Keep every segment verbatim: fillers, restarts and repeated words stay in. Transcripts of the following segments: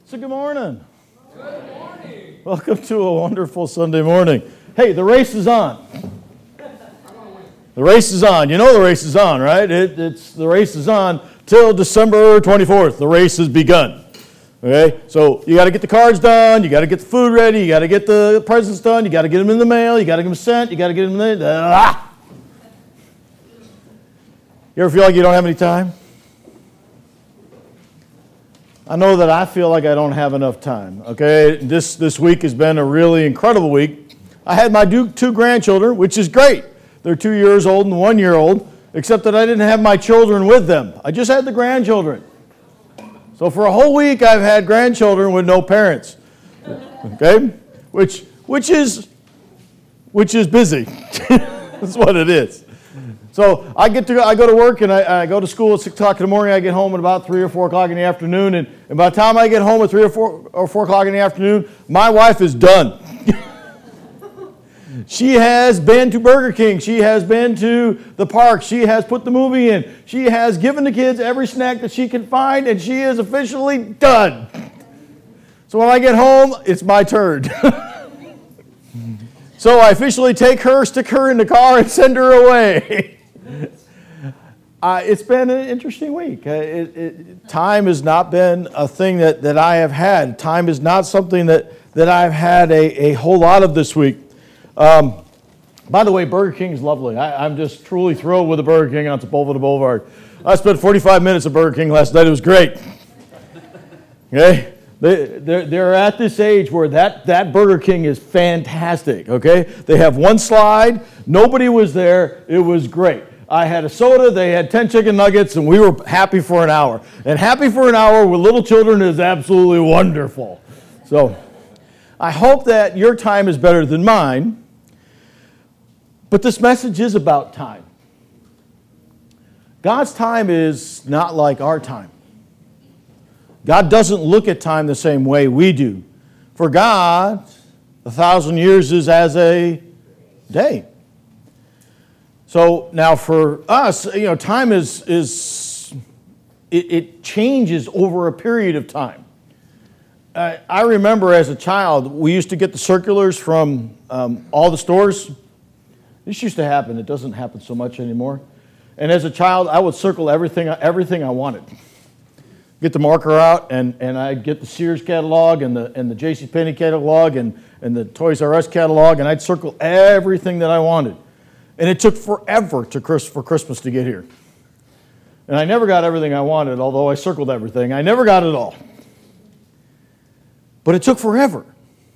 So good morning. Good morning. Welcome to a wonderful Sunday morning. Hey, the race is on. The race is on. You know the race is on, right? It, it's the race is on till December twenty-fourth. The race has begun. Okay, so you got to get the cards done. You got to get the food ready. You got to get the presents done. You got to get them in the mail. You got to get them sent. You got to get them in the. Ah! You ever feel like you don't have any time? I know that I feel like I don't have enough time, okay? This this week has been a really incredible week. I had my two grandchildren, which is great. They're two years old and one year old, except that I didn't have my children with them. I just had the grandchildren. So for a whole week, I've had grandchildren with no parents, okay? Which which is which is busy. That's what it is. So I get to I go to work and I, I go to school at six o'clock in the morning. I get home at about three or four o'clock in the afternoon, and, and by the time I get home at three or four or four o'clock in the afternoon, my wife is done. She has been to Burger King. She has been to the park. She has put the movie in. She has given the kids every snack that she can find, and she is officially done. So when I get home, it's my turn. So I officially take her, stick her in the car, and send her away. Uh, it's been an interesting week. Uh, it, it, time has not been a thing that, that I have had. Time is not something that, that I've had a, a whole lot of this week. Um, by the way, Burger King is lovely. I, I'm just truly thrilled with the Burger King on Sepulveda Boulevard. I spent forty-five minutes at Burger King last night. It was great. Okay? They, they're, they're at this age where that, that Burger King is fantastic. Okay? They have one slide. Nobody was there. It was great. I had a soda, they had ten chicken nuggets, and we were happy for an hour. And happy for an hour with little children is absolutely wonderful. So I hope that your time is better than mine, but this message is about time. God's time is not like our time. God doesn't look at time the same way we do. For God, a thousand years is as a day. So now for us, you know, time is, is it, it changes over a period of time. Uh, I remember as a child, we used to get the circulars from um, all the stores. This used to happen. It doesn't happen so much anymore. And as a child, I would circle everything everything I wanted. Get the marker out, and, and I'd get the Sears catalog and the and the JCPenney catalog and, and the Toys R Us catalog, and I'd circle everything that I wanted. And it took forever to Chris, for Christmas to get here. And I never got everything I wanted, although I circled everything. I never got it all. But it took forever.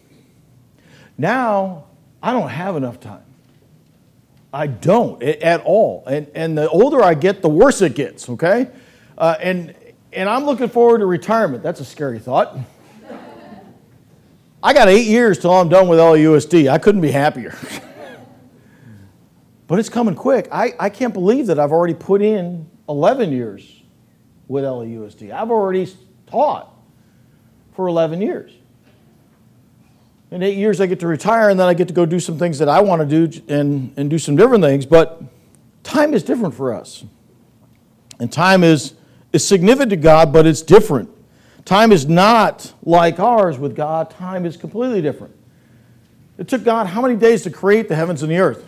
Now, I don't have enough time. I don't at all. And, and the older I get, the worse it gets, okay? Uh, and, and I'm looking forward to retirement. That's a scary thought. I got eight years till I'm done with L A U S D. I couldn't be happier. But it's coming quick. I, I can't believe that I've already put in eleven years with L A U S D. I've already taught for eleven years. In eight years, I get to retire, and then I get to go do some things that I want to do and, and do some different things. But time is different for us. And time is, is significant to God, but it's different. Time is not like ours with God. Time is completely different. It took God how many days to create the heavens and the earth?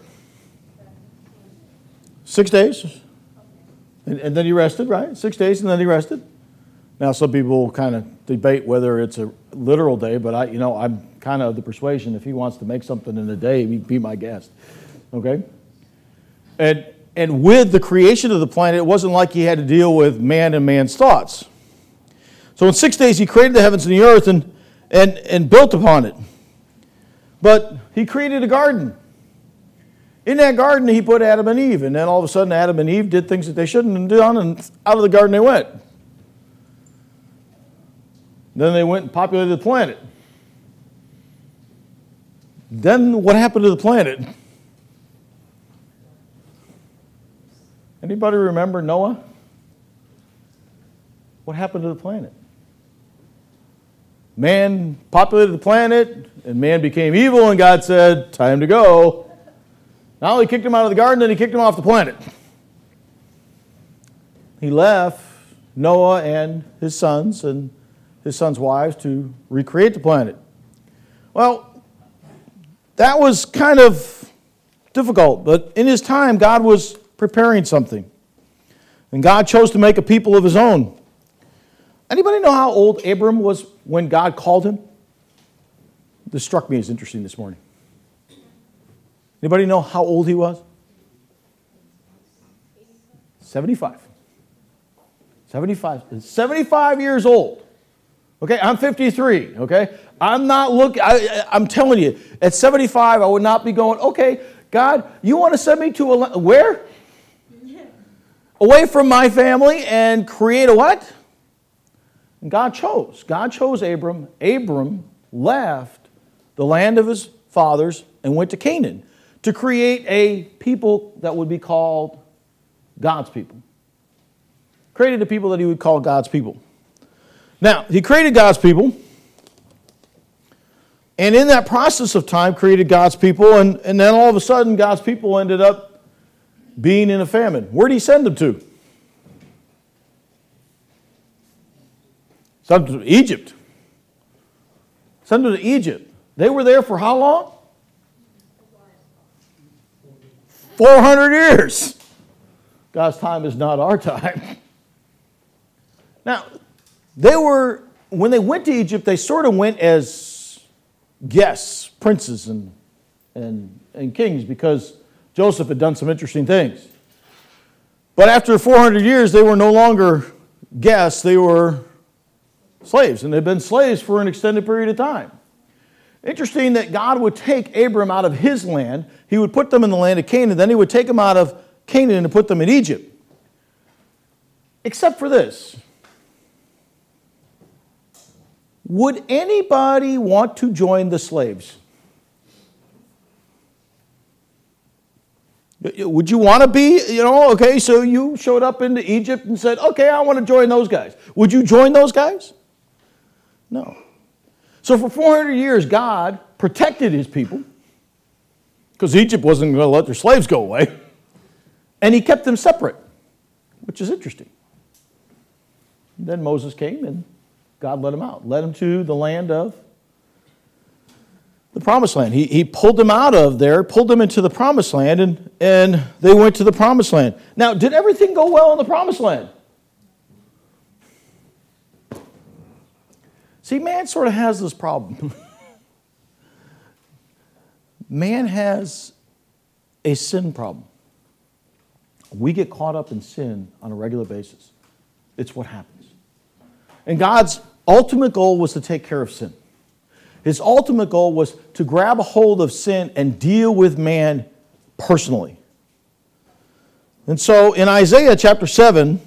Six days, and, and then he rested, right? Six days, and then he rested. Now, some people kind of debate whether it's a literal day, but I, you know, I'm kind of of the persuasion if he wants to make something in a day, he'd be my guest. Okay, and and with the creation of the planet, it wasn't like he had to deal with man and man's thoughts. So in six days, he created the heavens and the earth and and and built upon it. But he created a garden. In that garden, he put Adam and Eve, and then all of a sudden, Adam and Eve did things that they shouldn't have done, and out of the garden they went. Then they went and populated the planet. Then what happened to the planet? Anybody remember Noah? What happened to the planet? Man populated the planet, and man became evil, and God said, time to go. Not only kicked him out of the garden, then he kicked him off the planet. He left Noah and his sons and his sons' wives to recreate the planet. Well, that was kind of difficult, but in his time, God was preparing something. And God chose to make a people of his own. Anybody know how old Abram was when God called him? This struck me as interesting this morning. Anybody know how old he was? seventy-five. seventy-five. seventy-five years old. Okay, I'm fifty-three, okay? I'm not looking, I'm telling you, at seventy-five, I would not be going, okay, God, you want to send me to a, where? Away from my family and create a what? And God chose. God chose Abram. Abram left the land of his fathers and went to Canaan to create a people that would be called God's people. Created a people that he would call God's people. Now, he created God's people, and in that process of time created God's people, and, and then all of a sudden God's people ended up being in a famine. Where did he send them to? Send them to Egypt. Send them to Egypt. They were there for how long? four hundred years. God's time is not our time. Now, they were, when they went to Egypt, they sort of went as guests, princes and, and, and kings, because Joseph had done some interesting things. But after four hundred years, they were no longer guests, they were slaves, and they'd been slaves for an extended period of time. Interesting that God would take Abram out of his land, he would put them in the land of Canaan, then he would take them out of Canaan and put them in Egypt. Except for this. Would anybody want to join the slaves? Would you want to be, you know, okay, so you showed up into Egypt and said, okay, I want to join those guys. Would you join those guys? No. So for four hundred years, God protected his people because Egypt wasn't going to let their slaves go away. And he kept them separate, which is interesting. Then Moses came and God let him out, led him to the land of the promised land. He, he pulled them out of there, pulled them into the promised land, and, and they went to the promised land. Now, did everything go well in the promised land? See, man sort of has this problem. Man has a sin problem. We get caught up in sin on a regular basis. It's what happens. And God's ultimate goal was to take care of sin. His ultimate goal was to grab a hold of sin and deal with man personally. And so in Isaiah chapter seven,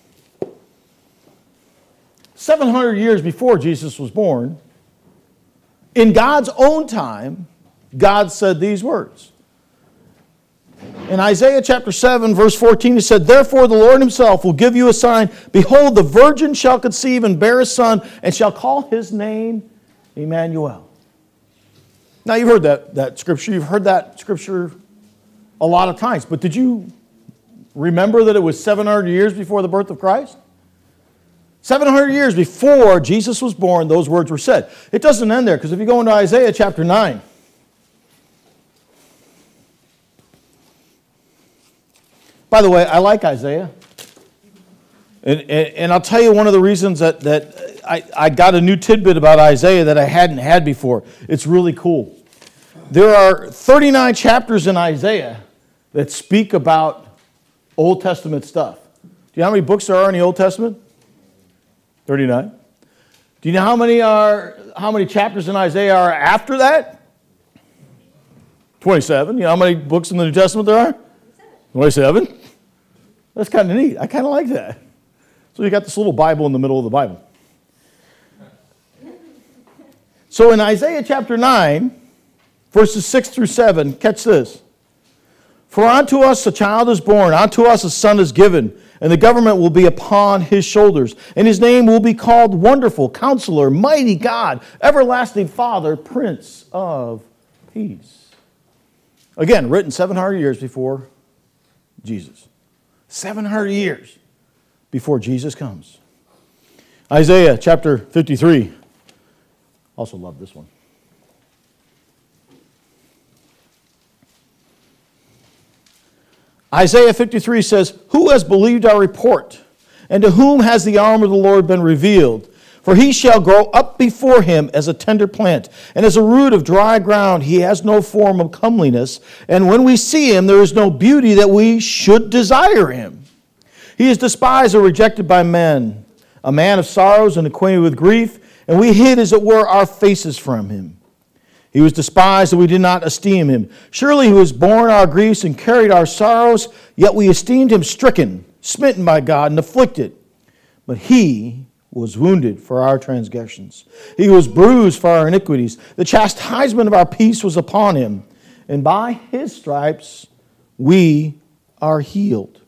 seven hundred years before Jesus was born, in God's own time, God said these words. In Isaiah chapter seven, verse fourteen, he said, therefore the Lord himself will give you a sign. Behold, the virgin shall conceive and bear a son, and shall call his name Emmanuel. Now, you've heard that, that scripture. You've heard that scripture a lot of times. But did you remember that it was seven hundred years before the birth of Christ? seven hundred years before Jesus was born, those words were said. It doesn't end there, because if you go into Isaiah chapter nine, by the way, I like Isaiah. And, and, and I'll tell you one of the reasons that, that I, I got a new tidbit about Isaiah that I hadn't had before. It's really cool. There are thirty-nine chapters in Isaiah that speak about Old Testament stuff. Do you know how many books there are in the Old Testament? thirty-nine. Do you know how many are how many chapters in Isaiah are after that? twenty-seven. You know how many books in the New Testament there are? twenty-seven. That's kind of neat. I kind of like that. So you got this little Bible in the middle of the Bible. So in Isaiah chapter nine, verses six through seven, catch this. For unto us a child is born, unto us a son is given, and the government will be upon his shoulders. And his name will be called Wonderful, Counselor, Mighty God, Everlasting Father, Prince of Peace. Again, written seven hundred years before Jesus. seven hundred years before Jesus comes. Isaiah chapter fifty-three. Also love this one. Isaiah fifty-three says, "Who has believed our report? And to whom has the arm of the Lord been revealed? For he shall grow up before him as a tender plant, and as a root of dry ground. He has no form of comeliness, and when we see him, there is no beauty that we should desire him. He is despised and rejected by men, a man of sorrows and acquainted with grief, and we hid, as it were, our faces from him. He was despised, and we did not esteem him. Surely he was borne our griefs and carried our sorrows, yet we esteemed him stricken, smitten by God, and afflicted. But he was wounded for our transgressions. He was bruised for our iniquities. The chastisement of our peace was upon him, and by his stripes we are healed.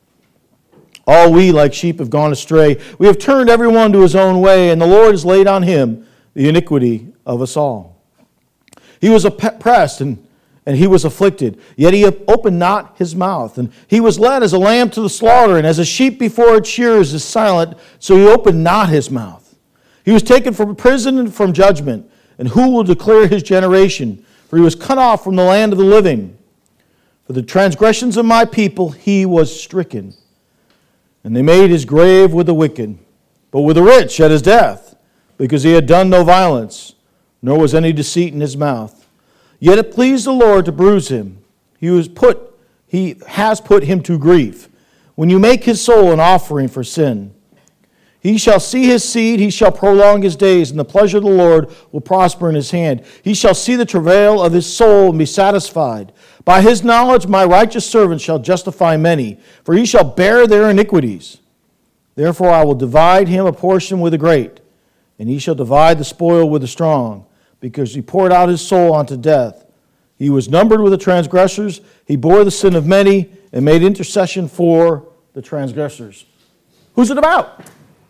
All we like sheep have gone astray. We have turned everyone to his own way, and the Lord has laid on him the iniquity of us all. He was oppressed and, and he was afflicted, yet he opened not his mouth. And he was led as a lamb to the slaughter, and as a sheep before its shearers is silent, so he opened not his mouth. He was taken from prison and from judgment, and who will declare his generation? For he was cut off from the land of the living. For the transgressions of my people he was stricken. And they made his grave with the wicked, but with the rich at his death, because he had done no violence, nor was any deceit in his mouth. Yet it pleased the Lord to bruise him. He was put, he has put him to grief. When you make his soul an offering for sin, he shall see his seed, he shall prolong his days, and the pleasure of the Lord will prosper in his hand. He shall see the travail of his soul and be satisfied. By his knowledge my righteous servant shall justify many, for he shall bear their iniquities. Therefore I will divide him a portion with the great, and he shall divide the spoil with the strong, because he poured out his soul unto death. He was numbered with the transgressors. He bore the sin of many and made intercession for the transgressors." Who's it about?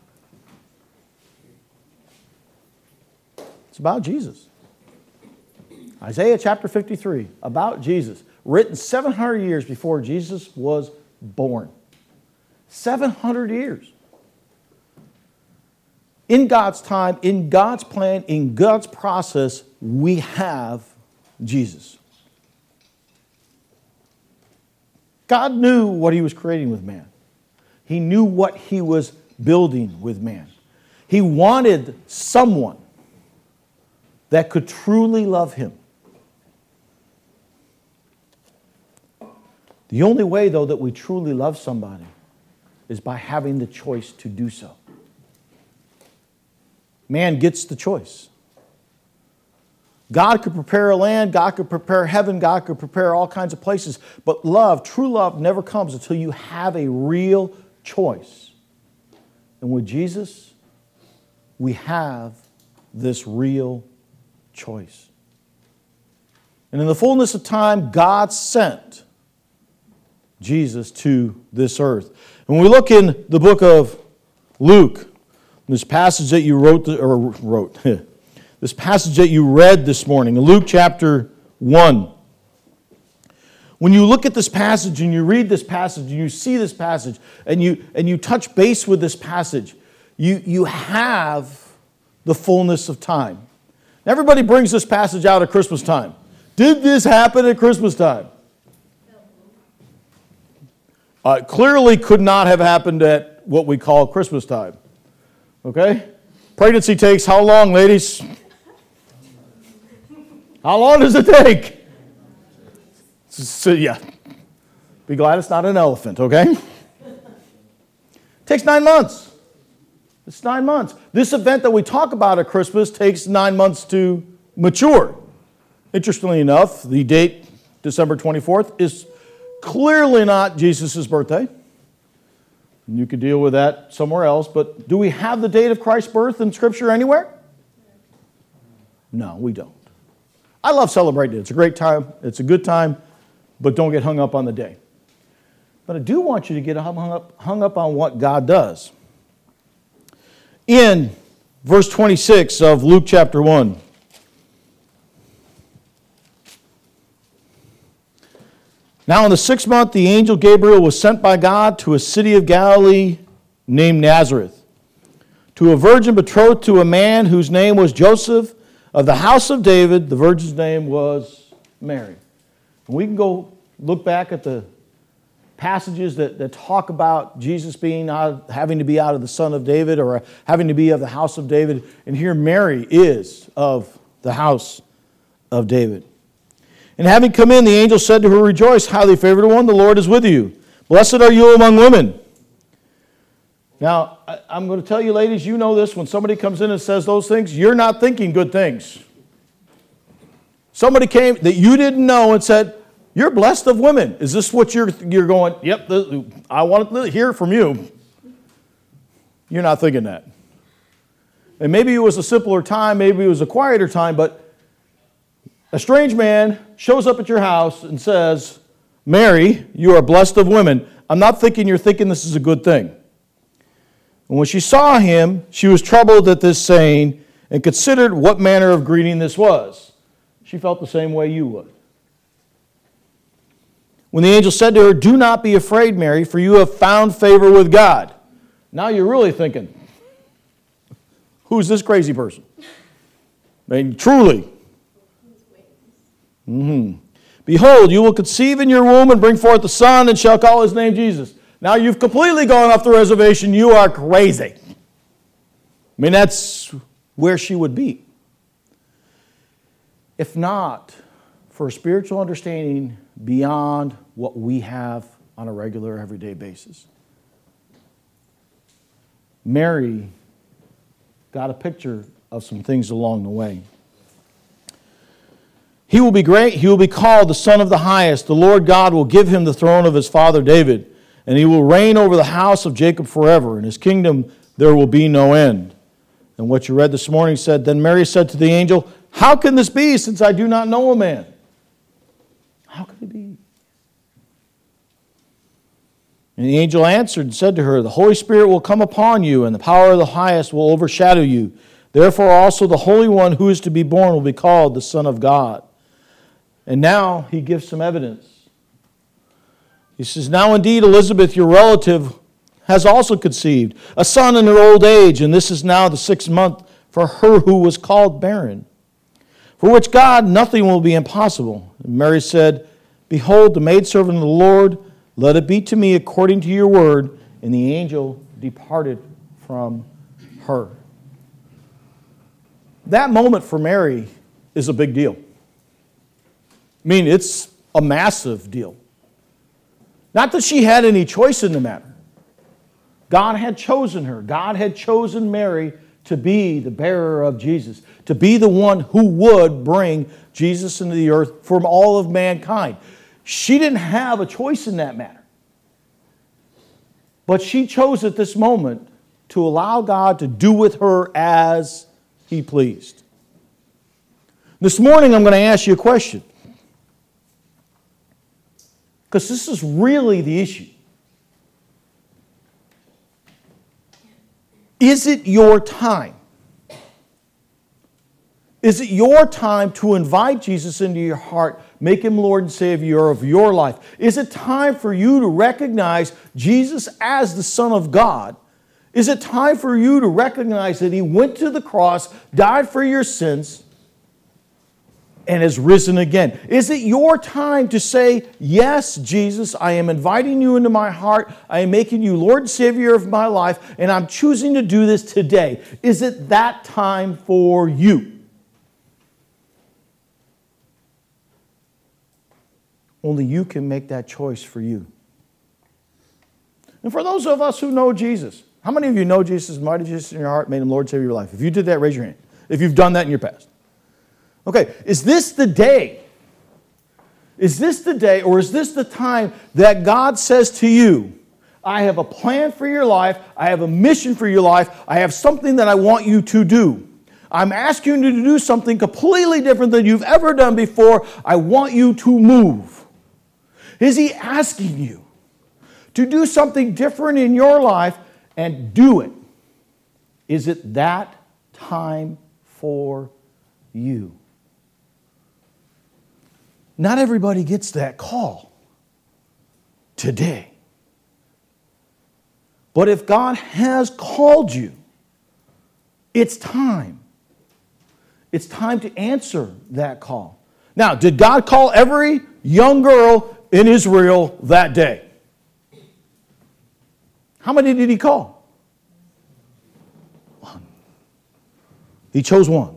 It's about Jesus. Isaiah chapter fifty-three, about Jesus, written seven hundred years before Jesus was born. seven hundred years. In God's time, in God's plan, in God's process, we have Jesus. God knew what he was creating with man. He knew what he was building with man. He wanted someone that could truly love him. The only way, though, that we truly love somebody is by having the choice to do so. Man gets the choice. God could prepare a land, God could prepare heaven, God could prepare all kinds of places, but love, true love, never comes until you have a real choice. And with Jesus, we have this real choice. And in the fullness of time, God sent Jesus to this earth. And when we look in the book of Luke, this passage that you wrote, or wrote, this passage that you read this morning, in Luke chapter one. When you look at this passage and you read this passage and you see this passage and you and you touch base with this passage, you, you have the fullness of time. Everybody brings this passage out at Christmas time. Did this happen at Christmas time? Uh, it clearly could not have happened at what we call Christmas time. Okay? Pregnancy takes how long, ladies? How long does it take? So, yeah. Be glad it's not an elephant, okay? It takes nine months. It's nine months. This event that we talk about at Christmas takes nine months to mature. Interestingly enough, the date, December twenty-fourth, is clearly not Jesus' birthday. You could deal with that somewhere else, but do we have the date of Christ's birth in Scripture anywhere? No, we don't. I love celebrating it. It's a great time. It's a good time, but don't get hung up on the day. But I do want you to get hung up, hung up on what God does. In verse twenty-six of Luke chapter one, now in the sixth month, the angel Gabriel was sent by God to a city of Galilee named Nazareth, to a virgin betrothed to a man whose name was Joseph of the house of David. The virgin's name was Mary. And we can go look back at the passages that, that talk about Jesus being out, having to be out of the son of David or having to be of the house of David. And here Mary is of the house of David. And having come in, the angel said to her, "Rejoice, highly favored one, the Lord is with you. Blessed are you among women." Now, I, I'm going to tell you, ladies, you know this. When somebody comes in and says those things, you're not thinking good things. Somebody came that you didn't know and said, "You're blessed of women." Is this what you're you're going, "Yep, this, I want to hear from you"? You're not thinking that. And maybe it was a simpler time, maybe it was a quieter time, but a strange man shows up at your house and says, "Mary, you are blessed of women." I'm not thinking you're thinking this is a good thing. And when she saw him, she was troubled at this saying and considered what manner of greeting this was. She felt the same way you would. When the angel said to her, "Do not be afraid, Mary, for you have found favor with God." Now you're really thinking, who's this crazy person? I mean, truly. Mm-hmm. "Behold, you will conceive in your womb and bring forth a son and shall call his name Jesus." Now you've completely gone off the reservation. You are crazy. I mean, that's where she would be. If not for a spiritual understanding beyond what we have on a regular, everyday basis. Mary got a picture of some things along the way. "He will be great. He will be called the Son of the Highest. The Lord God will give him the throne of his father David, and he will reign over the house of Jacob forever. In his kingdom there will be no end." And what you read this morning said, "Then Mary said to the angel, 'How can this be, since I do not know a man?'" How could it be? And the angel answered and said to her, "The Holy Spirit will come upon you, and the power of the Highest will overshadow you. Therefore also the Holy One who is to be born will be called the Son of God." And now he gives some evidence. He says, "Now indeed Elizabeth, your relative, has also conceived a son in her old age, and this is now the sixth month for her who was called barren. For which God nothing will be impossible." And Mary said, "Behold, the maidservant of the Lord, let it be to me according to your word." And the angel departed from her. That moment for Mary is a big deal. I mean, it's a massive deal. Not that she had any choice in the matter. God had chosen her. God had chosen Mary to be the bearer of Jesus, to be the one who would bring Jesus into the earth for all of mankind. She didn't have a choice in that matter. But she chose at this moment to allow God to do with her as He pleased. This morning I'm going to ask you a question, because this is really the issue. Is it your time? Is it your time to invite Jesus into your heart, make Him Lord and Savior of your life? Is it time for you to recognize Jesus as the Son of God? Is it time for you to recognize that He went to the cross, died for your sins, and has risen again? Is it your time to say, "Yes, Jesus, I am inviting you into my heart. I am making you Lord and Savior of my life, and I'm choosing to do this today"? Is it that time for you? Only you can make that choice for you. And for those of us who know Jesus, how many of you know Jesus, invited Jesus in your heart, made Him Lord and Savior of your life? If you did that, raise your hand. If you've done that in your past. Okay, is this the day? Is this the day, or is this the time that God says to you, "I have a plan for your life, I have a mission for your life, I have something that I want you to do. I'm asking you to do something completely different than you've ever done before. I want you to move"? Is He asking you to do something different in your life and do it? Is it that time for you? Not everybody gets that call today. But if God has called you, It's time. It's time to answer that call. Now, did God call every young girl in Israel that day? How many did he call? One. He chose one.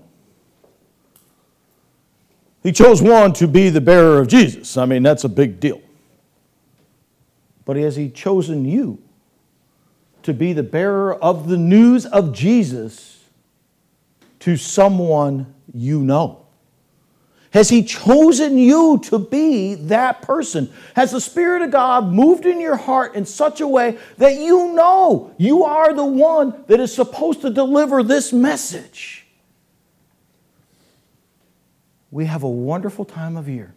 He chose one to be the bearer of Jesus. I mean, that's a big deal. But has he chosen you to be the bearer of the news of Jesus to someone you know? Has he chosen you to be that person? Has the Spirit of God moved in your heart in such a way that you know you are the one that is supposed to deliver this message? We have a wonderful time of year.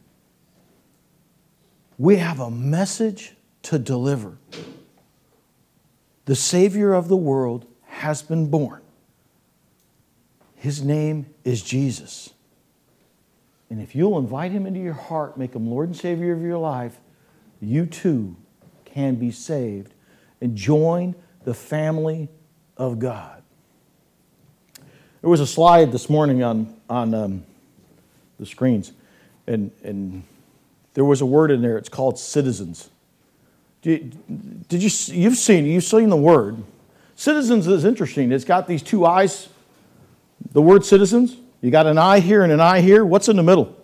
We have a message to deliver. The Savior of the world has been born. His name is Jesus. And if you'll invite Him into your heart, make Him Lord and Savior of your life, you too can be saved and join the family of God. There was a slide this morning on, on um, the screens, and, and there was a word in there. It's called citizens. Did, did you, you've seen, you've seen the word. Citizens is interesting. It's got these two eyes. The word citizens. You got an eye here and an eye here. What's in the middle?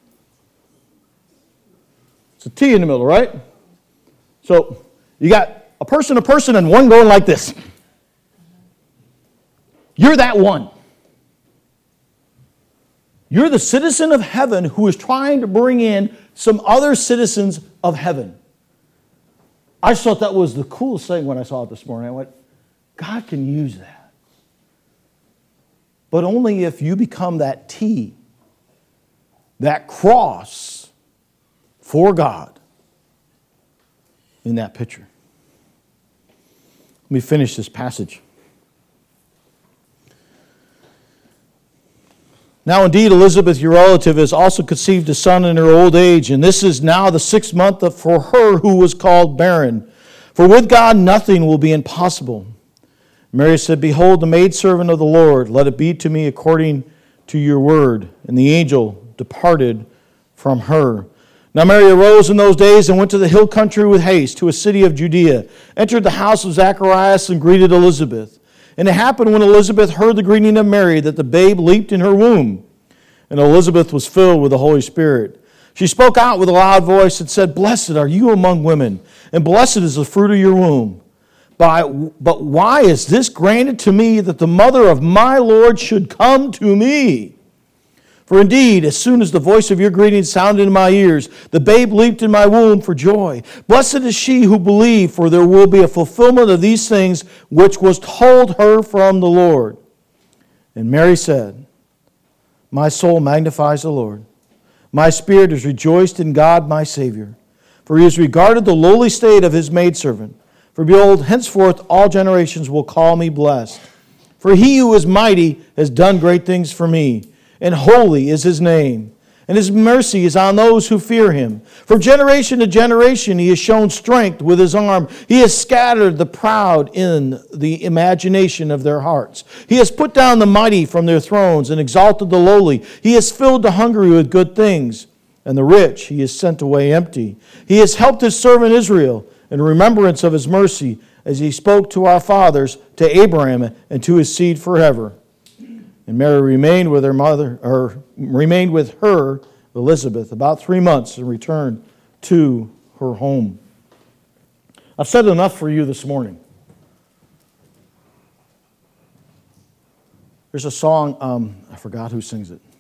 It's a T in the middle, right? So you got a person, a person, and one going like this. You're that one. You're the citizen of heaven who is trying to bring in some other citizens of heaven. I just thought that was the coolest thing when I saw it this morning. I went, God can use that. But only if you become that T, that cross for God in that picture. Let me finish this passage. Now indeed, Elizabeth, your relative, has also conceived a son in her old age, and this is now the sixth month for her who was called barren. For with God nothing will be impossible. Mary said, Behold, the maidservant of the Lord, let it be to me according to your word. And the angel departed from her. Now Mary arose in those days and went to the hill country with haste to a city of Judea, entered the house of Zacharias and greeted Elizabeth. And it happened when Elizabeth heard the greeting of Mary that the babe leaped in her womb. And Elizabeth was filled with the Holy Spirit. She spoke out with a loud voice and said, Blessed are you among women, and blessed is the fruit of your womb. But why is this granted to me that the mother of my Lord should come to me? For indeed, as soon as the voice of your greeting sounded in my ears, the babe leaped in my womb for joy. Blessed is she who believed, for there will be a fulfillment of these things which was told her from the Lord. And Mary said, My soul magnifies the Lord. My spirit is rejoiced in God my Savior, for He has regarded the lowly state of His maidservant. For behold, henceforth all generations will call me blessed. For He who is mighty has done great things for me, and holy is His name. And His mercy is on those who fear Him. From generation to generation He has shown strength with His arm. He has scattered the proud in the imagination of their hearts. He has put down the mighty from their thrones and exalted the lowly. He has filled the hungry with good things, and the rich He has sent away empty. He has helped His servant Israel in remembrance of His mercy, as He spoke to our fathers, to Abraham, and to his seed forever. And Mary remained with her mother, or remained with her, Elizabeth, about three months and returned to her home. I've said enough for you this morning. There's a song, um, I forgot who sings it.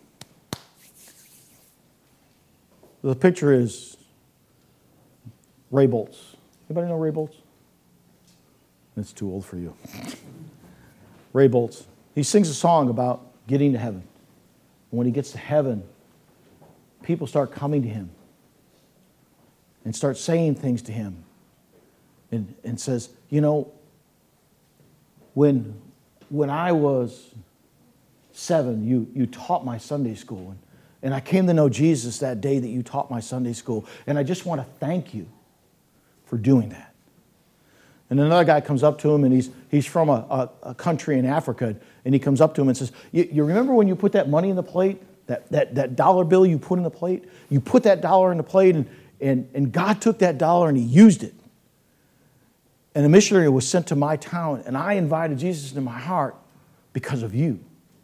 The picture is Ray Boltz. Anybody know Ray Boltz? It's too old for you. Ray Boltz. He sings a song about getting to heaven. And when he gets to heaven, people start coming to him and start saying things to him and, and says, you know, when, when I was seven, you, you taught my Sunday school. And, and I came to know Jesus that day that you taught my Sunday school. And I just want to thank you for doing that. And another guy comes up to him, and he's, he's from a, a, a country in Africa, and he comes up to him and says, you, you remember when you put that money in the plate, that, that, that dollar bill you put in the plate? You put that dollar in the plate, and, and, and God took that dollar and He used it. And a missionary was sent to my town, and I invited Jesus into my heart because of you.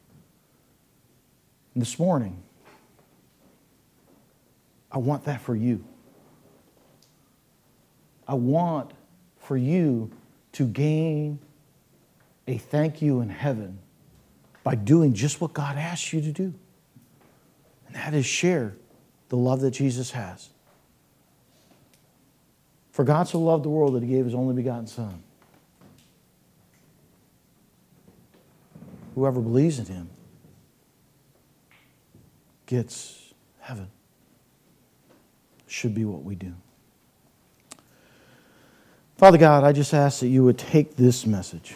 And this morning, I want that for you. I want for you to gain a thank you in heaven by doing just what God asks you to do. And that is share the love that Jesus has. For God so loved the world that He gave His only begotten Son. Whoever believes in Him gets heaven. Should be what we do. Father God, I just ask that you would take this message.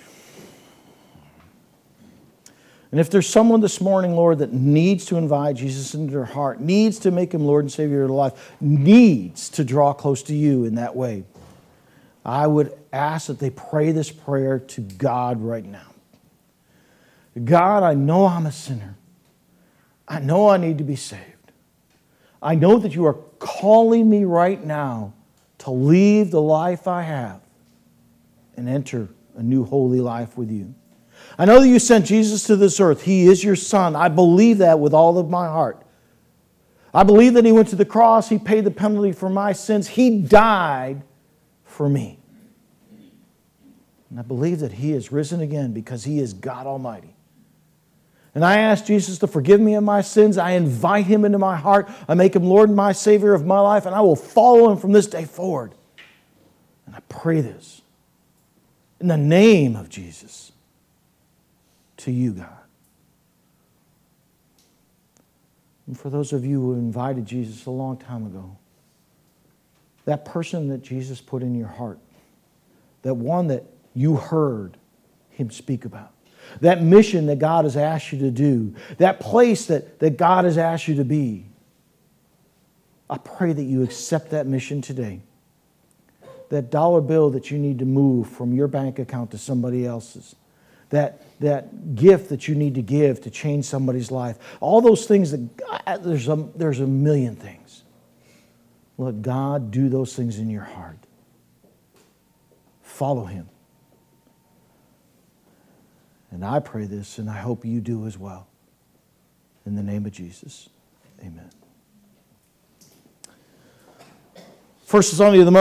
And if there's someone this morning, Lord, that needs to invite Jesus into their heart, needs to make Him Lord and Savior of their life, needs to draw close to you in that way, I would ask that they pray this prayer to God right now. God, I know I'm a sinner. I know I need to be saved. I know that you are calling me right now to leave the life I have and enter a new holy life with you. I know that you sent Jesus to this earth. He is your Son. I believe that with all of my heart. I believe that He went to the cross. He paid the penalty for my sins. He died for me. And I believe that He is risen again because He is God Almighty. And I ask Jesus to forgive me of my sins. I invite Him into my heart. I make Him Lord and my Savior of my life, and I will follow Him from this day forward. And I pray this in the name of Jesus to you, God. And for those of you who invited Jesus a long time ago, that person that Jesus put in your heart, that one that you heard Him speak about, that mission that God has asked you to do, that place that, that God has asked you to be, I pray that you accept that mission today. That dollar bill that you need to move from your bank account to somebody else's, that, that gift that you need to give to change somebody's life, all those things, that there's a, there's a million things. Let God do those things in your heart. Follow Him. And I pray this, and I hope you do as well. In the name of Jesus, amen. First Thessalonians, the